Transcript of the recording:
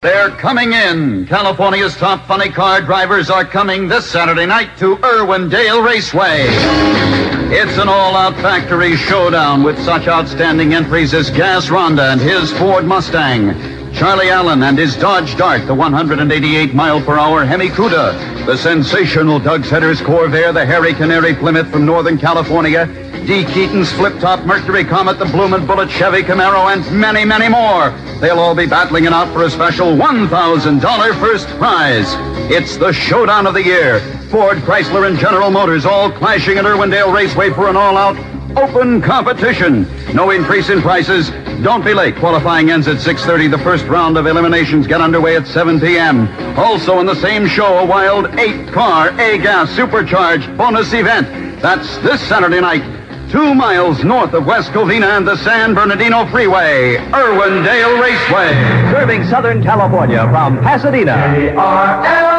They're coming in. California's top funny car drivers are coming this Saturday night to Irwindale Raceway. It's an all-out factory showdown with such outstanding entries as Gas Ronda and his Ford Mustang, Charlie Allen and his Dodge Dart, the 188-mile-per-hour Hemi Cuda, the sensational Doug Setter's Corvair, the Harry Canary Plymouth from Northern California, D. Keaton's flip-top Mercury Comet, the Bloomin' Bullet Chevy Camaro, and many, many more. They'll all be battling it out for a special $1,000 first prize. It's the showdown of the year. Ford, Chrysler, and General Motors all clashing at Irwindale Raceway for an all-out open competition. No increase in prices. Don't be late. Qualifying ends at 6:30. The first round of eliminations get underway at 7 p.m. Also in the same show, a wild 8-car A-Gas supercharged bonus event. That's this Saturday night, 2 miles north of West Covina and the San Bernardino Freeway, Irwindale Raceway. Serving Southern California from Pasadena. KRL.